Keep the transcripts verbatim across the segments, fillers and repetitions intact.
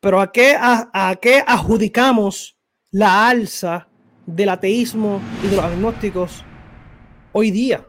Pero ¿a qué, a, a qué adjudicamos la alza del ateísmo y de los agnósticos hoy día?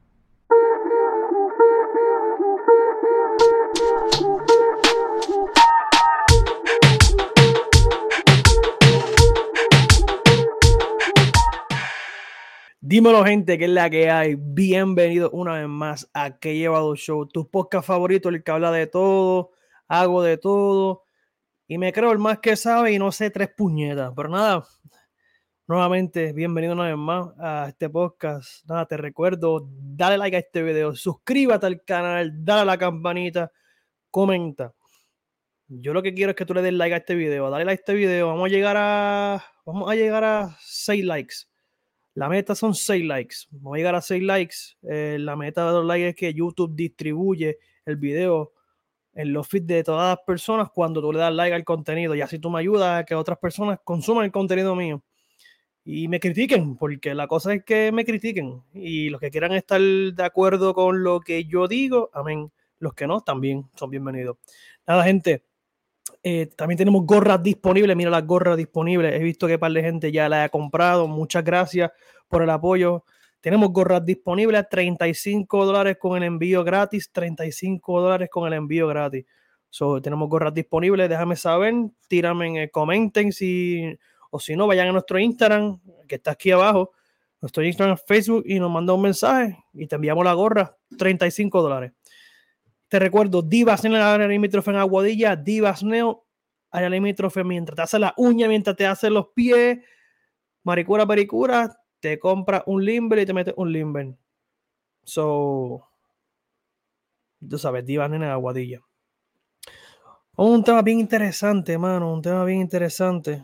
Dímelo, gente, que es la que hay. Bienvenido una vez más a Que Llevado Show, tu podcast favorito, el que habla de todo, hago de todo y me creo el más que sabe y no sé tres puñetas. Pero nada, nuevamente, bienvenido una vez más a este podcast. Nada, te recuerdo, dale like a este video, suscríbete al canal, dale a la campanita, comenta. Yo lo que quiero es que tú le des like a este video, dale like a este video. Vamos a llegar a, vamos a llegar a seis likes. La meta son seis likes. Vamos a llegar a seis likes. Eh, la meta de los likes es que YouTube distribuye el video en los feeds de todas las personas cuando tú le das like al contenido. Y así tú me ayudas a que otras personas consuman el contenido mío. Y me critiquen, porque la cosa es que me critiquen. Y los que quieran estar de acuerdo con lo que yo digo, amén. Los que no, también son bienvenidos. Nada, gente. Eh, también tenemos gorras disponibles. Mira las gorras disponibles. He visto que un par de gente ya las ha comprado. Muchas gracias por el apoyo. Tenemos gorras disponibles a treinta y cinco dólares con el envío gratis. treinta y cinco dólares con el envío gratis. So, tenemos gorras disponibles. Déjame saber. Tírame, eh, comenten si, o si no, vayan a nuestro Instagram, que está aquí abajo. Nuestro Instagram, Facebook, y nos manda un mensaje y te enviamos la gorra. treinta y cinco dólares. Te recuerdo, Divas Nail, área limítrofe en Aguadilla, Divas Nail, área limítrofe mientras te hace la uña, mientras te hace los pies, maricura, pericura, te compras un limber y te metes un limber. So, tú sabes, Divas Nail en Aguadilla. Un tema bien interesante, mano, un tema bien interesante.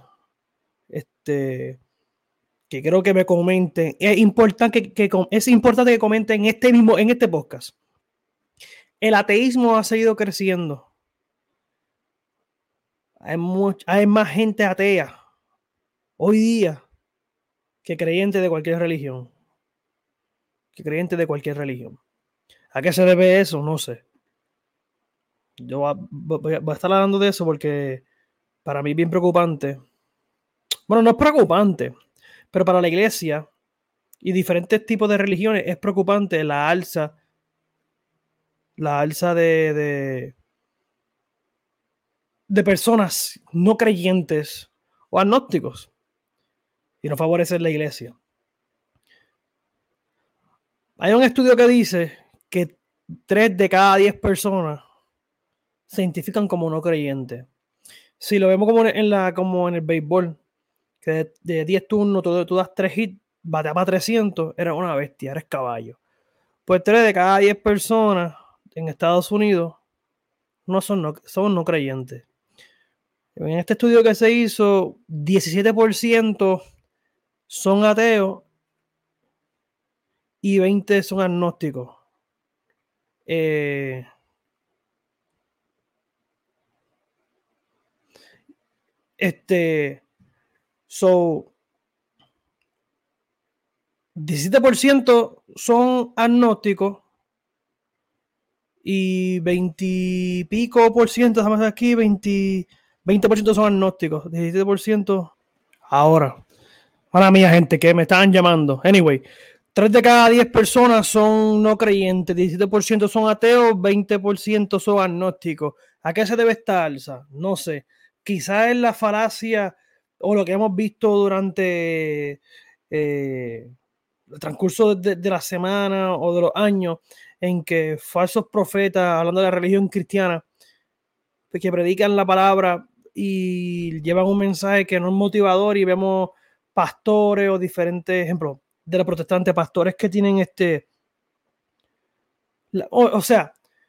Este, que creo que me comenten. Es importante que, que, es importante que comenten este mismo, en este podcast. El ateísmo ha seguido creciendo. Hay, much, hay más gente atea hoy día que creyente de cualquier religión. Que creyente de cualquier religión. ¿A qué se debe eso? No sé. Yo voy a, voy a estar hablando de eso porque para mí es bien preocupante. Bueno, no es preocupante, pero para la iglesia y diferentes tipos de religiones es preocupante la alza, la alza de, de, de personas no creyentes o agnósticos. Y no favorece la iglesia. Hay un estudio que dice que tres de cada diez personas se identifican como no creyentes. Si lo vemos como en, la, como en el béisbol, que de, de diez turnos tú, tú das tres hits, batea para trescientos, eres una bestia, eres caballo. Pues tres de cada diez personas en Estados Unidos no son no, son no creyentes. En este estudio que se hizo, diecisiete por ciento son ateos y veinte son agnósticos. Eh, este, so, diecisiete por ciento son agnósticos y veinte y pico por ciento, estamos aquí, veinte, veinte por ciento son agnósticos, diecisiete por ciento ahora. Mala mía, gente, que me estaban llamando. Anyway, tres de cada diez personas son no creyentes, diecisiete por ciento son ateos, veinte por ciento son agnósticos. ¿A qué se debe esta alza? No sé. Quizás es la falacia o lo que hemos visto durante eh, el transcurso de, de la semana o de los años en que falsos profetas, hablando de la religión cristiana, que predican la palabra y llevan un mensaje que no es motivador, y vemos pastores o diferentes ejemplos de los protestantes, pastores que tienen este, la, o, o sea,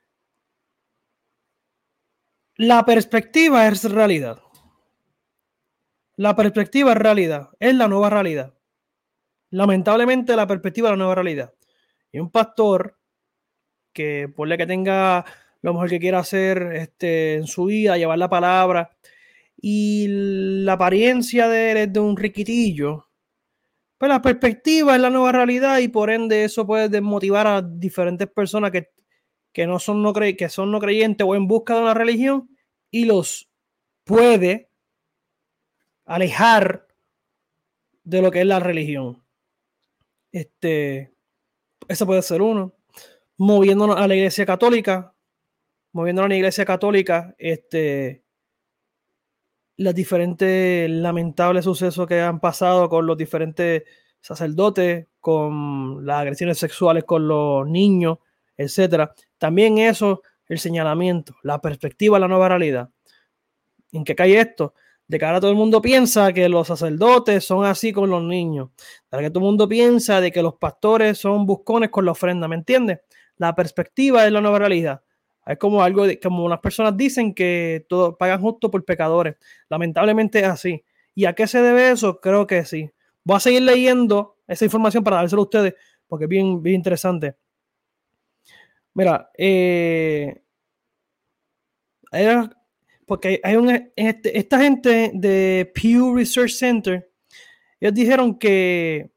la perspectiva es realidad. La perspectiva es realidad, es la nueva realidad. Lamentablemente la perspectiva es la nueva realidad. Y un pastor que por la que tenga lo mejor que quiera hacer este, en su vida, llevar la palabra, y la apariencia de, de un riquitillo, pues la perspectiva es la nueva realidad, y por ende eso puede desmotivar a diferentes personas que, que, no son no cre que son no creyentes o en busca de una religión, y los puede alejar de lo que es la religión. Este, eso puede ser uno. Moviéndonos a la Iglesia Católica, moviéndonos a la Iglesia Católica, este, los diferentes lamentables sucesos que han pasado con los diferentes sacerdotes, con las agresiones sexuales con los niños, etcétera. También eso, el señalamiento, la perspectiva de la nueva realidad. ¿En qué cae esto? De que ahora todo el mundo piensa que los sacerdotes son así con los niños. De que todo el mundo piensa de que los pastores son buscones con la ofrenda, ¿me entiendes? La perspectiva de la nueva realidad. Es como algo, de, como unas personas dicen que todo pagan justo por pecadores. Lamentablemente es así. ¿Y a qué se debe eso? Creo que sí. Voy a seguir leyendo esa información para dárselo a ustedes porque es bien, bien interesante. Mira, eh, era, porque hay un, este, esta gente de Pew Research Center, ellos dijeron que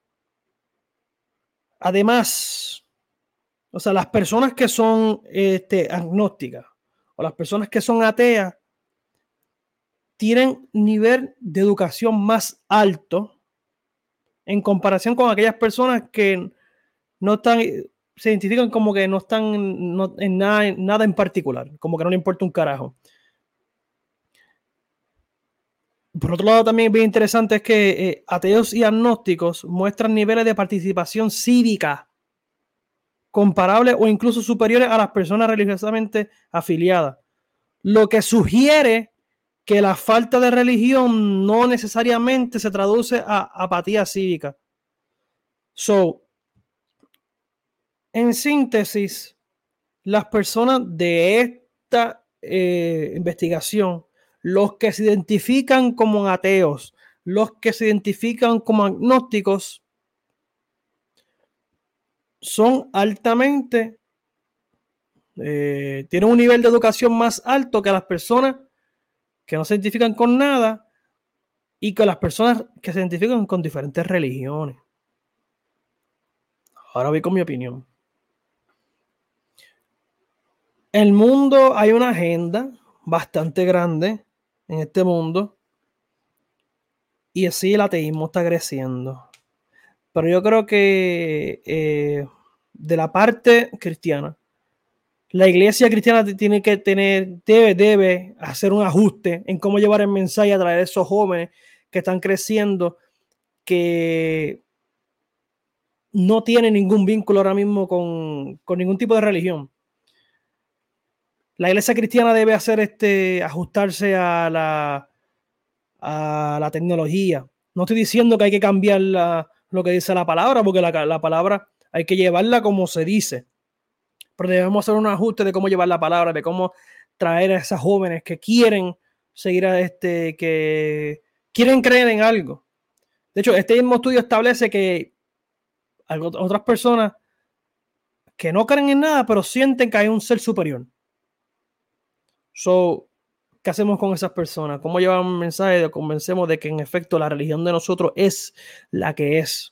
además, o sea, las personas que son este, agnósticas o las personas que son ateas tienen nivel de educación más alto en comparación con aquellas personas que no están, se identifican como que no están no, en nada, nada en particular, como que no le importa un carajo. Por otro lado, también bien interesante es que eh, ateos y agnósticos muestran niveles de participación cívica comparables o incluso superiores a las personas religiosamente afiliadas, lo que sugiere que la falta de religión no necesariamente se traduce a apatía cívica. So, en síntesis, las personas de esta eh, investigación, los que se identifican como ateos, los que se identifican como agnósticos, son altamente, eh, tienen un nivel de educación más alto que las personas que no se identifican con nada y que las personas que se identifican con diferentes religiones. Ahora voy con mi opinión. En el mundo hay una agenda bastante grande en este mundo y así el ateísmo está creciendo. Pero yo creo que eh, de la parte cristiana, la iglesia cristiana tiene que tener, debe, debe hacer un ajuste en cómo llevar el mensaje a través de esos jóvenes que están creciendo, que no tienen ningún vínculo ahora mismo con, con ningún tipo de religión. La iglesia cristiana debe hacer este, ajustarse a la, a la tecnología. No estoy diciendo que hay que cambiar la, lo que dice la palabra, porque la, la palabra hay que llevarla como se dice. Pero debemos hacer un ajuste de cómo llevar la palabra, de cómo traer a esas jóvenes que quieren seguir a este, que quieren creer en algo. De hecho, este mismo estudio establece que otras personas que no creen en nada, pero sienten que hay un ser superior. So, ¿qué hacemos con esas personas? ¿Cómo llevamos un mensaje de convencemos de que en efecto la religión de nosotros es la que es?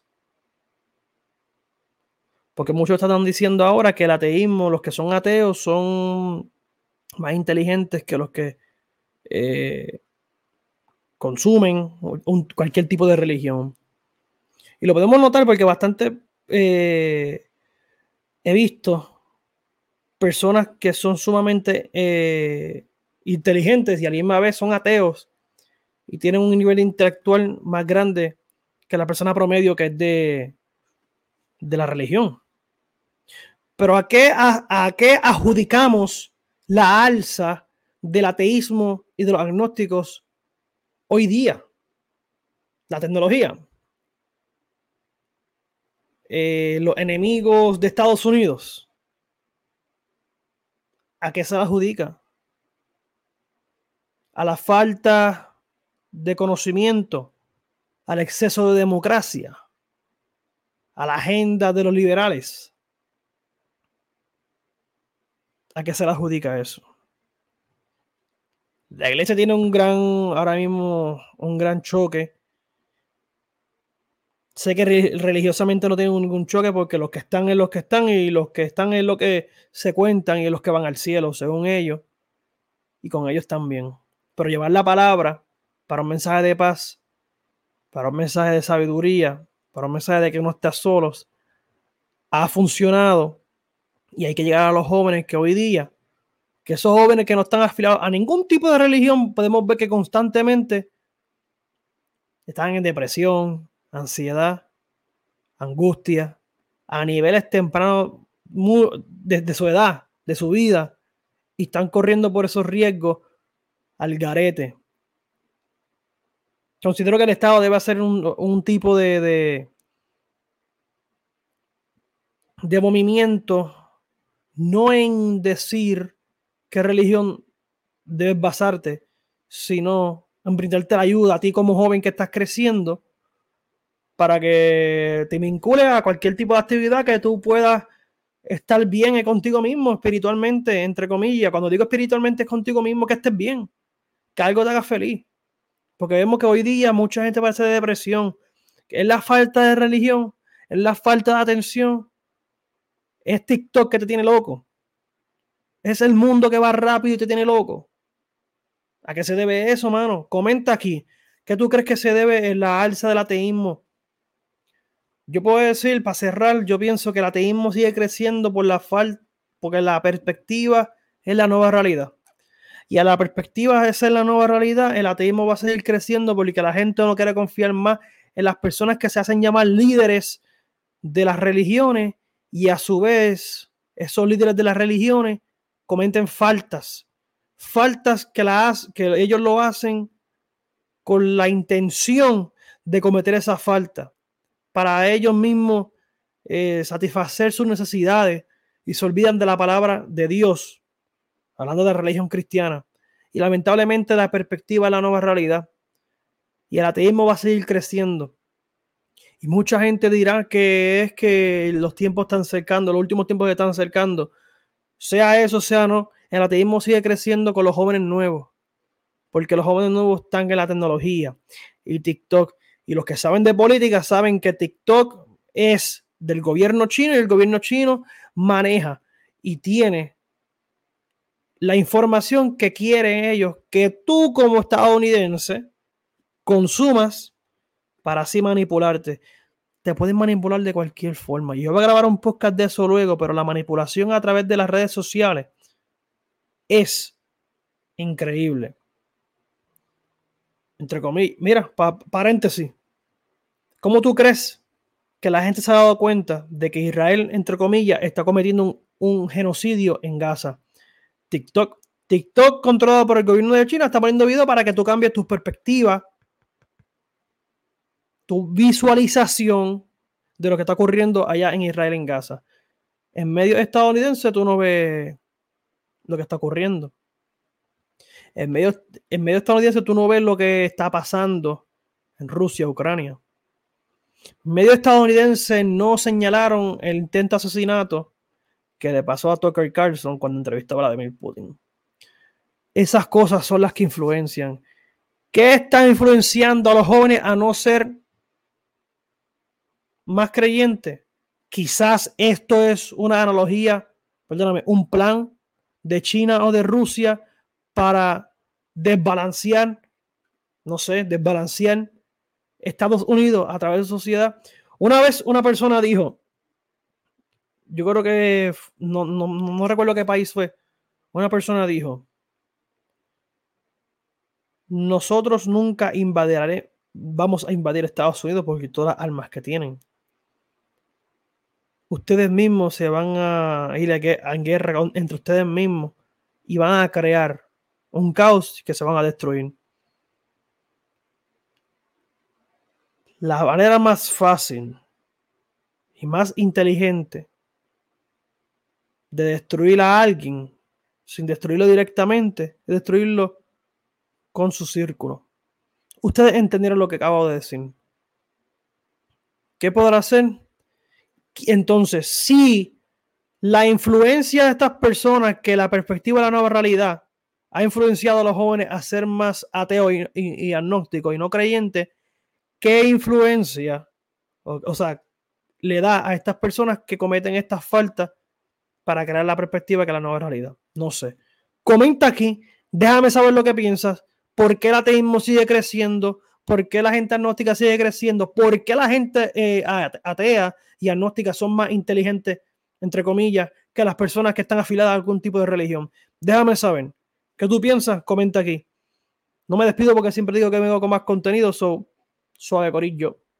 Porque muchos están diciendo ahora que el ateísmo, los que son ateos son más inteligentes que los que eh, consumen un, cualquier tipo de religión. Y lo podemos notar porque bastante eh, he visto personas que son sumamente eh, inteligentes y a la misma vez son ateos y tienen un nivel intelectual más grande que la persona promedio que es de, de la religión. Pero ¿a qué, a, ¿a qué adjudicamos la alza del ateísmo y de los agnósticos hoy día? La tecnología. Eh, los enemigos de Estados Unidos. ¿A qué se la adjudica? A la falta de conocimiento, al exceso de democracia, a la agenda de los liberales. ¿A qué se le adjudica eso? La iglesia tiene un gran, ahora mismo, un gran choque. Sé que religiosamente no tienen ningún choque porque los que están en los que están y los que están en lo que se cuentan y los que van al cielo, según ellos. Y con ellos también. Pero llevar la palabra para un mensaje de paz, para un mensaje de sabiduría, para un mensaje de que no estás solos, ha funcionado. Y hay que llegar a los jóvenes que hoy día, que esos jóvenes que no están afiliados a ningún tipo de religión, podemos ver que constantemente están en depresión, ansiedad, angustia, a niveles tempranos desde su edad, de su vida, y están corriendo por esos riesgos al garete. Considero que el Estado debe hacer un, un tipo de, de, de movimiento, no en decir qué religión debes basarte, sino en brindarte la ayuda a ti como joven que estás creciendo para que te vincules a cualquier tipo de actividad que tú puedas estar bien contigo mismo, espiritualmente, entre comillas. Cuando digo espiritualmente es contigo mismo, que estés bien, que algo te haga feliz. Porque vemos que hoy día mucha gente padece de depresión, que es la falta de religión, es la falta de atención, es TikTok que te tiene loco, es el mundo que va rápido y te tiene loco. ¿A qué se debe eso, mano? Comenta aquí. ¿Qué tú crees que se debe en la alza del ateísmo? Yo puedo decir, para cerrar, yo pienso que el ateísmo sigue creciendo por la falta, porque la perspectiva es la nueva realidad. Y a la perspectiva de ser la nueva realidad, el ateísmo va a seguir creciendo porque la gente no quiere confiar más en las personas que se hacen llamar líderes de las religiones y a su vez esos líderes de las religiones cometen faltas. Faltas que, la, que ellos lo hacen con la intención de cometer esa falta para ellos mismos eh, satisfacer sus necesidades y se olvidan de la palabra de Dios, hablando de religión cristiana. Y lamentablemente la perspectiva es la nueva realidad y el ateísmo va a seguir creciendo. Y mucha gente dirá que es que los tiempos están cercando, los últimos tiempos se están acercando. Sea eso, sea no, el ateísmo sigue creciendo con los jóvenes nuevos, porque los jóvenes nuevos están en la tecnología y TikTok. Y los que saben de política saben que TikTok es del gobierno chino y el gobierno chino maneja y tiene la información que quieren ellos que tú como estadounidense consumas para así manipularte. Te pueden manipular de cualquier forma. Yo voy a grabar un podcast de eso luego, pero la manipulación a través de las redes sociales es increíble. Entre comillas, mira, pa paréntesis. ¿Cómo tú crees que la gente se ha dado cuenta de que Israel, entre comillas, está cometiendo un, un genocidio en Gaza? TikTok. TikTok, controlado por el gobierno de China, está poniendo videos para que tú cambies tu perspectiva, tu visualización de lo que está ocurriendo allá en Israel, en Gaza. En medios estadounidenses tú no ves lo que está ocurriendo. En medios, en medios estadounidenses tú no ves lo que está pasando en Rusia, Ucrania. Medios estadounidenses no señalaron el intento de asesinato que le pasó a Tucker Carlson cuando entrevistó a Vladimir Putin. Esas cosas son las que influencian. ¿Qué está influenciando a los jóvenes a no ser más creyentes? Quizás esto es una analogía, perdóname, un plan de China o de Rusia para desbalancear, no sé, desbalancear Estados Unidos a través de su sociedad. Una vez una persona dijo, yo creo que no, no, no recuerdo qué país fue, una persona dijo, nosotros nunca invadiremos, vamos a invadir Estados Unidos porque todas las armas que tienen. Ustedes mismos se van a ir a guerra entre ustedes mismos y van a crear un caos que se van a destruir. La manera más fácil y más inteligente de destruir a alguien sin destruirlo directamente es destruirlo con su círculo. Ustedes entendieron lo que acabo de decir. ¿Qué podrá hacer? Entonces, si la influencia de estas personas, que la perspectiva de la nueva realidad ha influenciado a los jóvenes a ser más ateos y, y, y agnósticos y no creyentes, ¿qué influencia, o, o sea, le da a estas personas que cometen estas faltas para crear la perspectiva que es la nueva realidad? No sé. Comenta aquí, déjame saber lo que piensas. ¿Por qué el ateísmo sigue creciendo? ¿Por qué la gente agnóstica sigue creciendo? ¿Por qué la gente eh, atea y agnóstica son más inteligentes, entre comillas, que las personas que están afiliadas a algún tipo de religión? Déjame saber. ¿Qué tú piensas? Comenta aquí. No me despido porque siempre digo que vengo con más contenido, so, suave corillo.